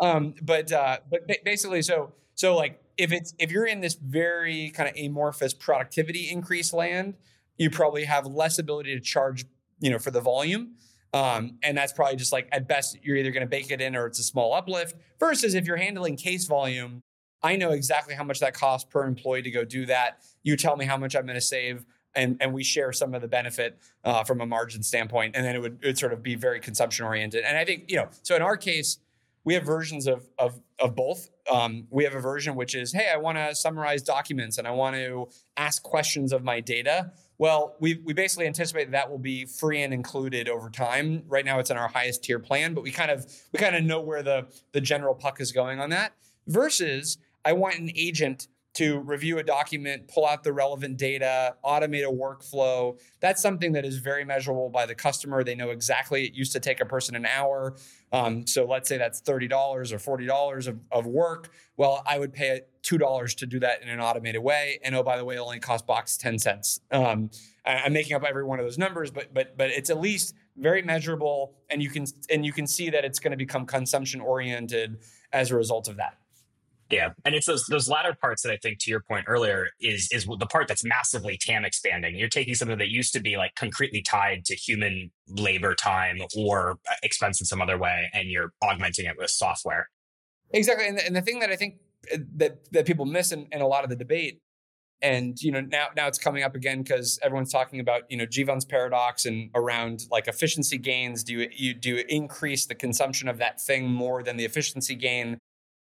But basically, so like if you're in this very kind of amorphous productivity increase land, you probably have less ability to charge, for the volume. And that's probably just like, at best, you're either going to bake it in or it's a small uplift, versus if you're handling case volume, I know exactly how much that costs per employee to go do that. You tell me how much I'm going to save, and we share some of the benefit from a margin standpoint. And then it would sort of be very consumption oriented. And I think, so in our case, we have versions of both. We have a version which is, hey, I want to summarize documents and I want to ask questions of my data. Well, we basically anticipate that will be free and included over time. Right now, it's in our highest tier plan, but we kind of know where the general puck is going on that. Versus, I want an agent to review a document, pull out the relevant data, automate a workflow. That's something that is very measurable by the customer. They know exactly. It used to take a person an hour. So let's say that's $30 or $40 of work. Well, I would pay $2 to do that in an automated way. And oh, by the way, it only costs Box 10 cents. I'm making up every one of those numbers, but it's at least very measurable, and you can see that it's going to become consumption oriented as a result of that. Yeah. And it's those latter parts that I think, to your point earlier, is the part that's massively TAM expanding. You're taking something that used to be like concretely tied to human labor time or expense in some other way, and you're augmenting it with software. Exactly. And the thing that I think that people miss in a lot of the debate, and now it's coming up again because everyone's talking about Jevons paradox and around like efficiency gains. Do you increase the consumption of that thing more than the efficiency gain?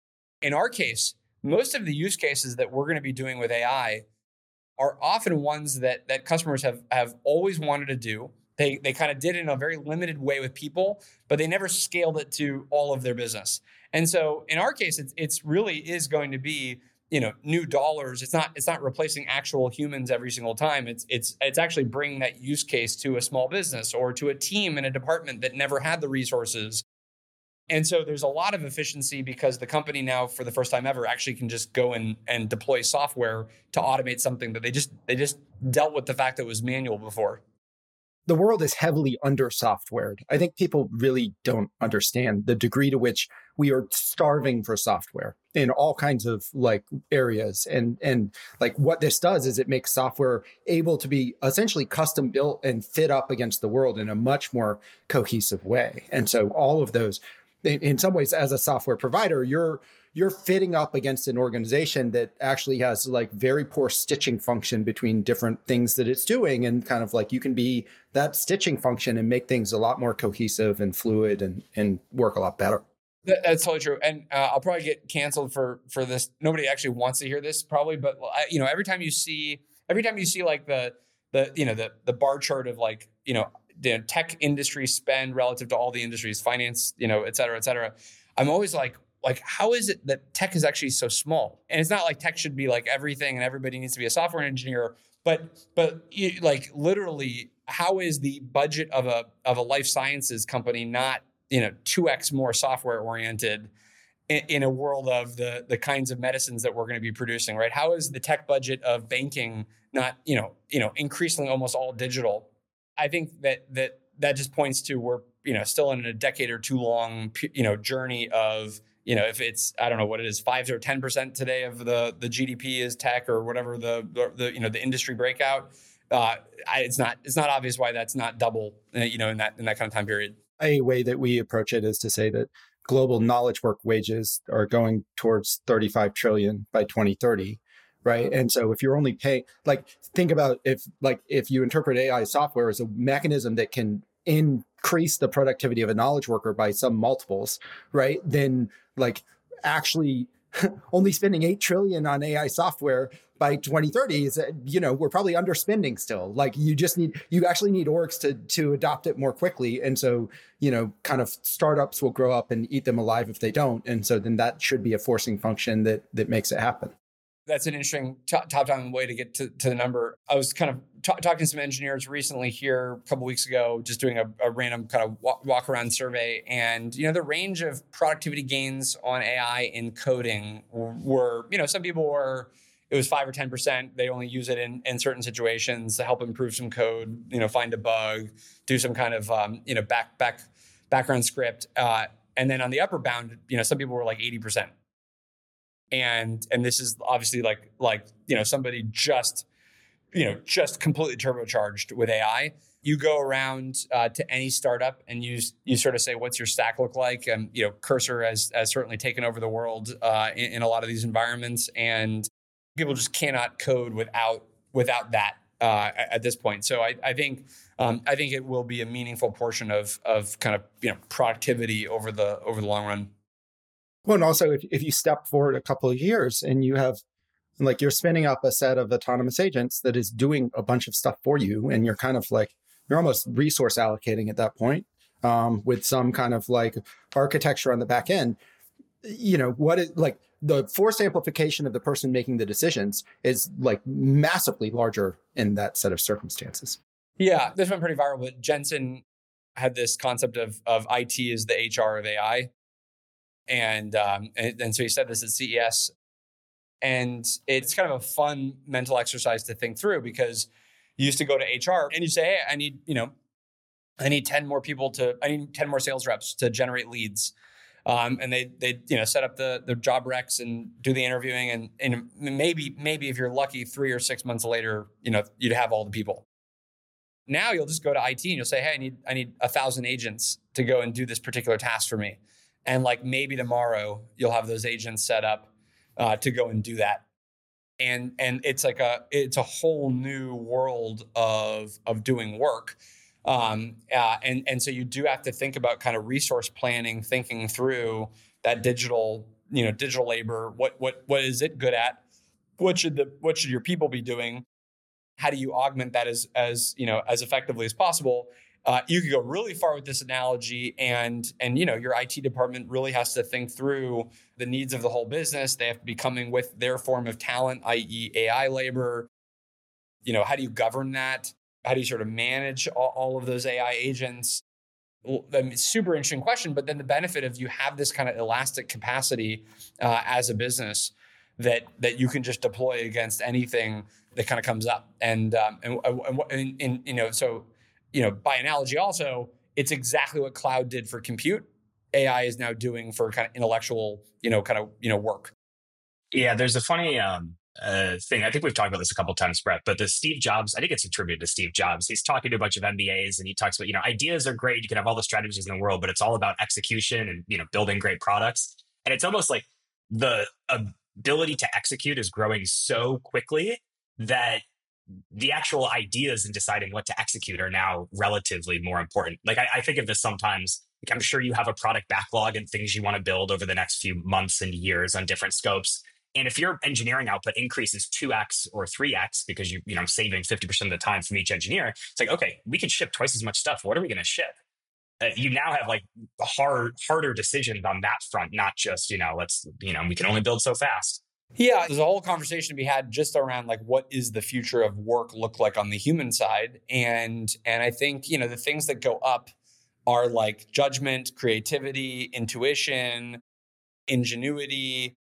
In our case, most of the use cases that we're going to be doing with AI are often ones that customers have always wanted to do. They kind of did it in a very limited way with people, but they never scaled it to all of their business. And so in our case, it's really is going to be new dollars. It's not replacing actual humans every single time. It's actually bringing that use case to a small business or to a team in a department that never had the resources. And so there's a lot of efficiency because the company now, for the first time ever, actually can just go and deploy software to automate something that they just dealt with the fact that it was manual before. The world is heavily under-softwared. I think people really don't understand the degree to which we are starving for software. in all kinds of like areas. And like what this does is it makes software able to be essentially custom built and fit up against the world in a much more cohesive way. And so all of those, in some ways, as a software provider, you're fitting up against an organization that actually has like very poor stitching function between different things that it's doing. And kind of like you can be that stitching function and make things a lot more cohesive and fluid and work a lot better. That's totally true. And I'll probably get canceled for this. Nobody actually wants to hear this probably, but every time you see like the bar chart of like, the tech industry spend relative to all the industries, finance, et cetera, I'm always like, how is it that tech is actually so small? And it's not like tech should be like everything and everybody needs to be a software engineer, but like literally, how is the budget of a life sciences company not 2x more software oriented in a world of the kinds of medicines that we're going to be producing, right? How is the tech budget of banking not increasingly almost all digital? I think that just points to we're still in a decade or two long journey of if it's, I don't know what it is, 5 or 10% today of the GDP is tech or whatever the industry breakout. It's not obvious why that's not double in that kind of time period. A way that we approach it is to say that global knowledge work wages are going towards 35 trillion by 2030, right? And so if you're only paying, like, think about if you interpret AI software as a mechanism that can increase the productivity of a knowledge worker by some multiples, right? Then like actually only spending 8 trillion on AI software by 2030 is, we're probably underspending still. Like you actually need orgs to adopt it more quickly. And so, kind of startups will grow up and eat them alive if they don't. And so then that should be a forcing function that makes it happen. That's an interesting top-down way to get to the number. I was kind of talking to some engineers recently here a couple of weeks ago, just doing a random kind of walk-around survey. And, the range of productivity gains on AI in coding were, some people were, it was 5 or 10%. They only use it in certain situations to help improve some code, find a bug, do some kind of, background script. And then on the upper bound, some people were like 80%. And this is obviously like somebody just completely turbocharged with AI. You go around to any startup and you sort of say, what's your stack look like? And Cursor has certainly taken over the world in a lot of these environments, and people just cannot code without that at this point. So I think it will be a meaningful portion of kind of productivity over the long run. Well, and also if you step forward a couple of years and you have, like, you're spinning up a set of autonomous agents that is doing a bunch of stuff for you, and you're kind of like, you're almost resource allocating at that point with some kind of like architecture on the back end, what is like the forced amplification of the person making the decisions is like massively larger in that set of circumstances. Yeah, this went pretty viral, but Jensen had this concept of IT as the HR of AI. And so he said this at CES, and it's kind of a fun mental exercise to think through, because you used to go to HR and you say, hey, I need 10 more I need 10 more sales reps to generate leads. And they set up the job recs and do the interviewing, and maybe if you're lucky, 3 or 6 months later, you'd have all the people. Now you'll just go to IT and you'll say, hey, I need 1,000 agents to go and do this particular task for me. And like maybe tomorrow you'll have those agents set up to go and do that. And it's like it's a whole new world of doing work. And so you do have to think about kind of resource planning, thinking through that digital labor. What is it good at? What should your people be doing? How do you augment that as effectively as possible? You could go really far with this analogy, and your IT department really has to think through the needs of the whole business. They have to be coming with their form of talent, i.e. AI labor. How do you govern that? How do you sort of manage all of those AI agents? Super interesting question, but then the benefit of you have this kind of elastic capacity as a business that you can just deploy against anything that kind of comes up. So by analogy also, it's exactly what cloud did for compute. AI is now doing for kind of intellectual, work. Yeah, there's a funny thing. I think we've talked about this a couple times, Brett, but the Steve Jobs, I think it's attributed to Steve Jobs. He's talking to a bunch of MBAs and he talks about, ideas are great. You can have all the strategies in the world, but it's all about execution and, building great products. And it's almost like the ability to execute is growing so quickly that the actual ideas in deciding what to execute are now relatively more important. Like I think of this sometimes, like I'm sure you have a product backlog and things you want to build over the next few months and years on different scopes. And if your engineering output increases 2x or 3x because you know saving 50% of the time from each engineer, it's like, okay, we can ship twice as much stuff. What are we going to ship? You now have like harder decisions on that front, not just, we can only build so fast. Yeah, there's a whole conversation to be had just around like what is the future of work look like on the human side, and I think the things that go up are like judgment, creativity, intuition, ingenuity.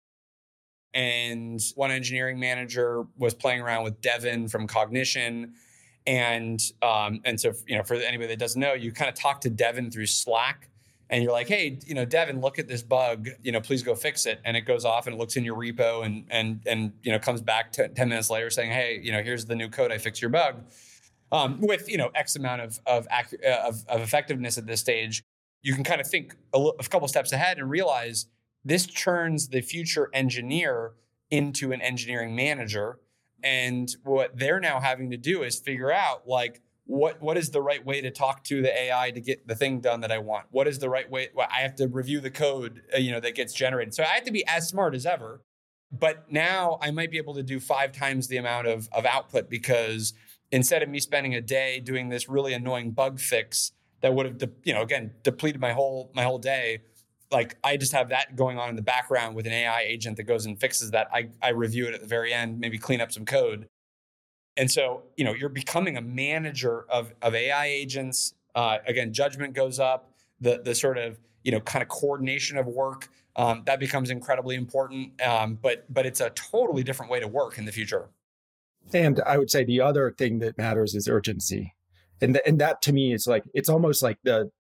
And one engineering manager was playing around with Devin from Cognition, and so for anybody that doesn't know, you kind of talk to Devin through Slack. And you're like, hey, Devin, look at this bug, please go fix it. And it goes off and it looks in your repo and comes back 10 minutes later saying, hey, here's the new code, I fixed your bug. With, X amount of effectiveness at this stage, you can kind of think a couple steps ahead and realize this turns the future engineer into an engineering manager. And what they're now having to do is figure out like, what is the right way to talk to the AI to get the thing done that I want? What is the right way? Well, I have to review the code, that gets generated. So I have to be as smart as ever. But now I might be able to do 5 times the amount of output because instead of me spending a day doing this really annoying bug fix that would have, depleted my whole day, like I just have that going on in the background with an AI agent that goes and fixes that. I review it at the very end, maybe clean up some code. And so, you're becoming a manager of AI agents. Again, judgment goes up. The sort of, kind of coordination of work, that becomes incredibly important. But it's a totally different way to work in the future. And I would say the other thing that matters is urgency. And that to me is like, it's almost like the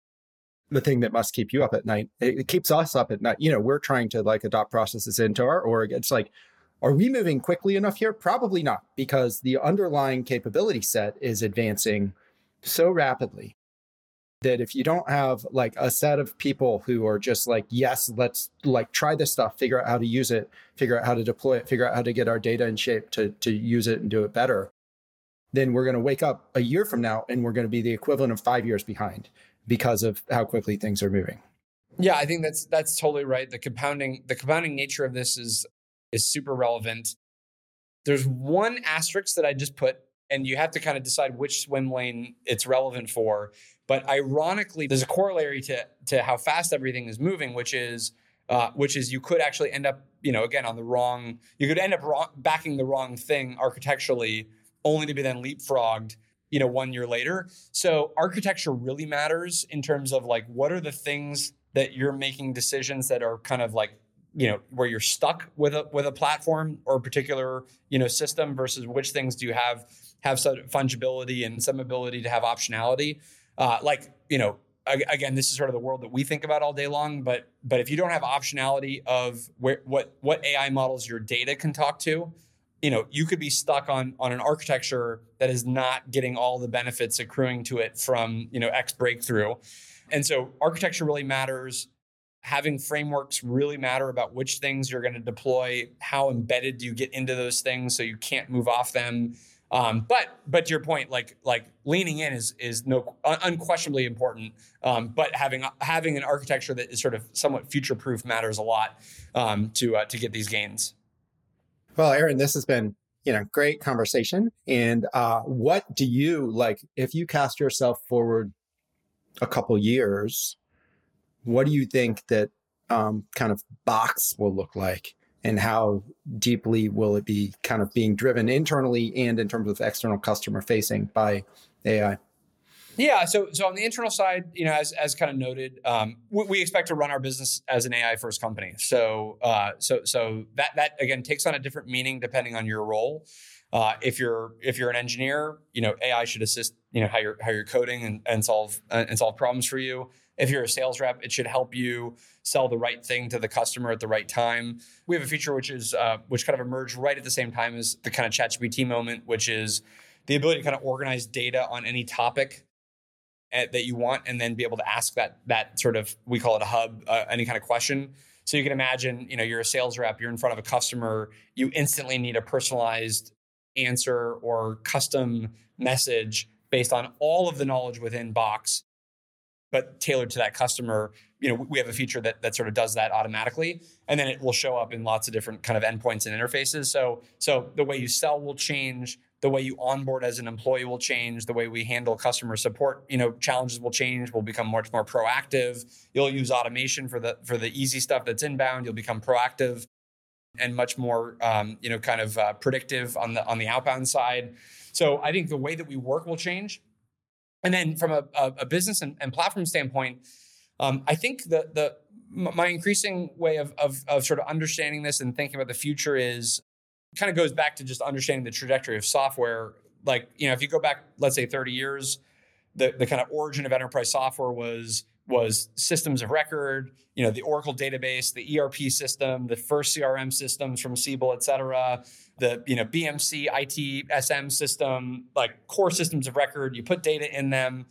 thing that must keep you up at night. It keeps us up at night. We're trying to like adopt processes into our org. It's like, are we moving quickly enough here? Probably not, because the underlying capability set is advancing so rapidly that if you don't have like a set of people who are just like, yes, let's like try this stuff, figure out how to use it, figure out how to deploy it, figure out how to get our data in shape to use it and do it better, then we're going to wake up a year from now and we're going to be the equivalent of 5 years behind because of how quickly things are moving. Yeah, I think that's totally right. The compounding nature of this is super relevant. There's one asterisk that I just put, and you have to kind of decide which swim lane it's relevant for. But ironically, there's a corollary to how fast everything is moving, which is you could actually end up, again, you could end up backing the wrong thing architecturally, only to be then leapfrogged, 1 year later. So architecture really matters in terms of like, what are the things that you're making decisions that are kind of like, where you're stuck with a platform or a particular, system versus which things do you have some fungibility and some ability to have optionality. Again, this is sort of the world that we think about all day long, but if you don't have optionality of what AI models your data can talk to, you could be stuck on an architecture that is not getting all the benefits accruing to it from, X breakthrough. And so architecture really matters. Having frameworks really matter about which things you're going to deploy, how embedded do you get into those things so you can't move off them. But to your point, like leaning in is unquestionably important. But having an architecture that is sort of somewhat future-proof matters a lot to get these gains. Well, Aaron, this has been great conversation. And what do you like if you cast yourself forward a couple years? What do you think that kind of Box will look like, and how deeply will it be kind of being driven internally and in terms of external customer facing by AI? Yeah. So on the internal side, as kind of noted, we expect to run our business as an AI first company. So that again takes on a different meaning depending on your role. If you're an engineer, AI should assist how you're coding and solve problems for you. If you're a sales rep, it should help you sell the right thing to the customer at the right time. We have a feature which kind of emerged right at the same time as the kind of ChatGPT moment, which is the ability to kind of organize data on any topic that you want, and then be able to ask that sort of, we call it a hub, any kind of question. So you can imagine, you're a sales rep, you're in front of a customer, you instantly need a personalized answer or custom message based on all of the knowledge within Box, but tailored to that customer. We have a feature that sort of does that automatically, and then it will show up in lots of different kind of endpoints and interfaces. So the way you sell will change, the way you onboard as an employee will change, the way we handle customer support, challenges will change. We'll become much more proactive. You'll use automation for the easy stuff that's inbound. You'll become proactive and much more, predictive on the outbound side. So I think the way that we work will change. And then from a business and platform standpoint, I think my increasing way of sort of understanding this and thinking about the future is kind of goes back to just understanding the trajectory of software. Like, if you go back, let's say 30 years, the kind of origin of enterprise software was systems of record, the Oracle database, the ERP system, the first CRM systems from Siebel, et cetera, the BMC, ITSM system, like core systems of record. You put data in them.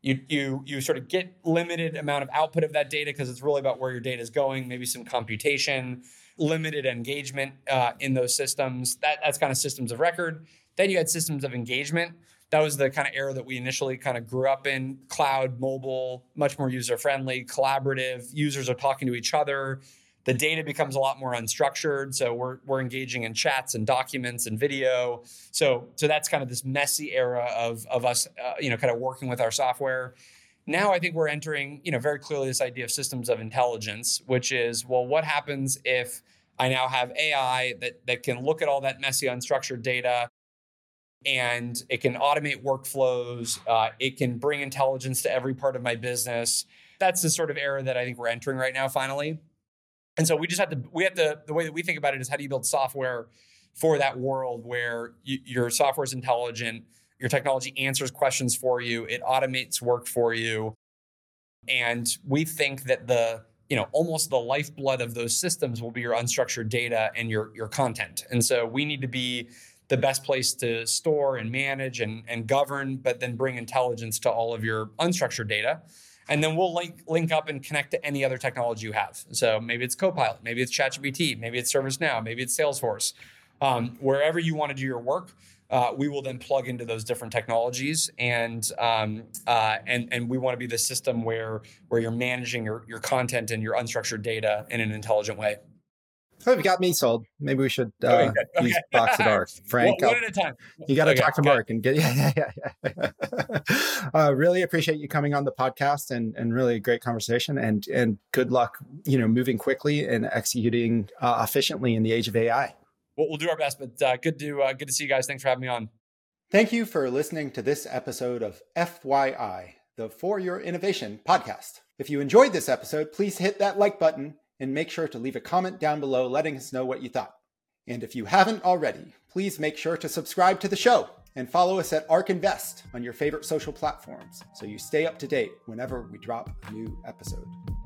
You sort of get limited amount of output of that data because it's really about where your data is going, maybe some computation, limited engagement in those systems. That's kind of systems of record. Then you had systems of engagement. That was the kind of era that we initially kind of grew up in. Cloud, mobile, much more user-friendly, collaborative. Users are talking to each other. The data becomes a lot more unstructured. So we're engaging in chats and documents and video. So that's kind of this messy era of us, kind of working with our software. Now I think we're entering, very clearly this idea of systems of intelligence, which is, well, what happens if I now have AI that can look at all that messy, unstructured data, and it can automate workflows. It can bring intelligence to every part of my business. That's the sort of era that I think we're entering right now, finally. And so the way that we think about it is, how do you build software for that world where your software is intelligent, your technology answers questions for you, it automates work for you. And we think that almost the lifeblood of those systems will be your unstructured data and your content. And so we need to be the best place to store and manage and govern, but then bring intelligence to all of your unstructured data. And then we'll link up and connect to any other technology you have. So maybe it's Copilot, maybe it's ChatGPT, maybe it's ServiceNow, maybe it's Salesforce. Wherever you want to do your work, we will then plug into those different technologies, and we want to be the system where you're managing your content and your unstructured data in an intelligent way. Oh, you got me sold. Maybe we should use Box at Arc. Frank, one at a time. You got to talk to Mark and get. Really appreciate you coming on the podcast, and really a great conversation. And good luck, moving quickly and executing efficiently in the age of AI. We'll do our best, but good to see you guys. Thanks for having me on. Thank you for listening to this episode of FYI, the For Your Innovation podcast. If you enjoyed this episode, please hit that like button and make sure to leave a comment down below letting us know what you thought. And if you haven't already, please make sure to subscribe to the show and follow us at ARK Invest on your favorite social platforms so you stay up to date whenever we drop a new episode.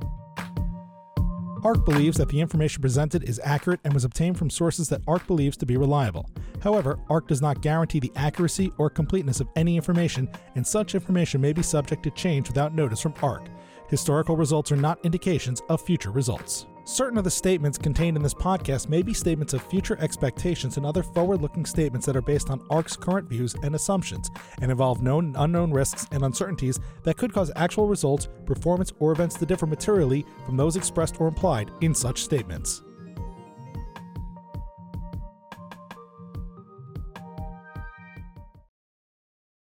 ARK believes that the information presented is accurate and was obtained from sources that ARK believes to be reliable. However, ARK does not guarantee the accuracy or completeness of any information, and such information may be subject to change without notice from ARK. Historical results are not indications of future results. Certain of the statements contained in this podcast may be statements of future expectations and other forward-looking statements that are based on ARK's current views and assumptions and involve known and unknown risks and uncertainties that could cause actual results, performance, or events to differ materially from those expressed or implied in such statements.